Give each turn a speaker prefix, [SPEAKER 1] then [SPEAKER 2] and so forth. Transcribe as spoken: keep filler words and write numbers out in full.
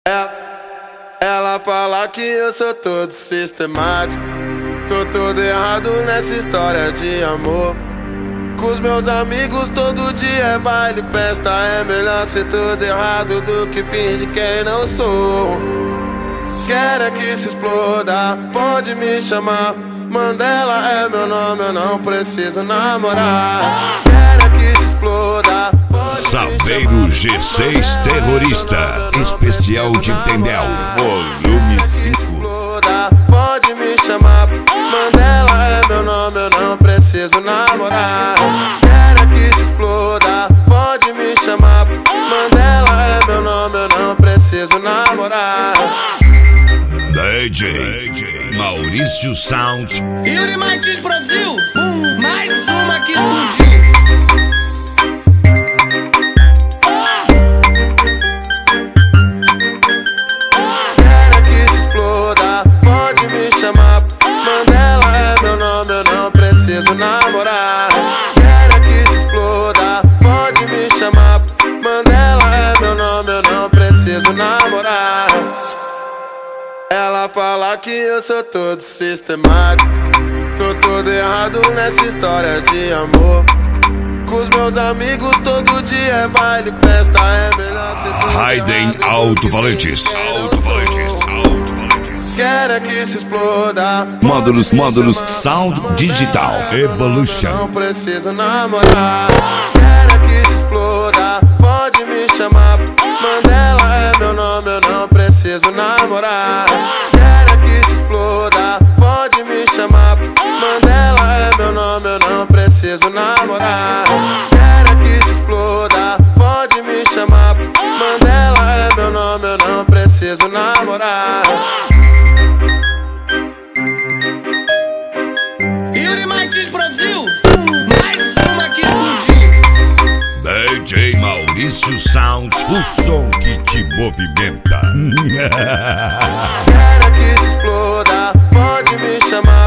[SPEAKER 1] Ela, ela fala que eu sou todo sistemático, sou todo errado nessa história de amor. Com os meus amigos todo dia é baile, festa. É melhor ser tudo errado do que fingir quem não sou. Quero é que se exploda, pode me chamar. Mandela é meu nome, eu não preciso namorar. Quero é que se exploda, pode
[SPEAKER 2] Saveiro
[SPEAKER 1] me chamar.
[SPEAKER 2] G seis Terrorista, especial de Tendel, volume cinco.
[SPEAKER 1] Pode me chamar, Mandela é meu nome, eu não preciso namorar. Quero é que se exploda, pode me chamar. Mandela é meu nome, eu não preciso namorar.
[SPEAKER 2] D J Maurício Sound.
[SPEAKER 3] Yuri Martins produziu mais uma que explodiu.
[SPEAKER 1] Quero que se exploda, pode me chamar. Mandela é meu nome, eu não preciso namorar. Quero que se exploda, pode me chamar. Mandela é meu nome, eu não preciso namorar. Ela fala que eu sou todo sistemático, sou todo errado nessa história de amor. Com os meus amigos todo dia é baile, festa. É melhor ser tudo
[SPEAKER 2] Raiden
[SPEAKER 1] errado do que
[SPEAKER 2] Alto-Falantes,
[SPEAKER 1] fingir quem não
[SPEAKER 2] Alto-Falantes,
[SPEAKER 1] sou.
[SPEAKER 2] Alto-Falantes.
[SPEAKER 1] Quero é que se exploda,
[SPEAKER 2] Módulos,
[SPEAKER 1] pode me
[SPEAKER 2] módulos,
[SPEAKER 1] chamar.
[SPEAKER 2] Sound Digital,
[SPEAKER 1] Mandela é meu nome,
[SPEAKER 2] Evolution.
[SPEAKER 1] eu não preciso namorar. Quero é que se exploda, pode me chamar. Mandela é meu nome, eu não preciso namorar. Quero é que se exploda, pode me chamar. Mandela é meu nome, eu não preciso namorar. Quero é que se exploda, pode me chamar. Mandela é meu nome, eu não preciso namorar.
[SPEAKER 3] Yuri Martins produziu mais uma que explodiu.
[SPEAKER 2] D J Maurício Sound, o som que te movimenta.
[SPEAKER 1] Quero que se exploda, pode me chamar.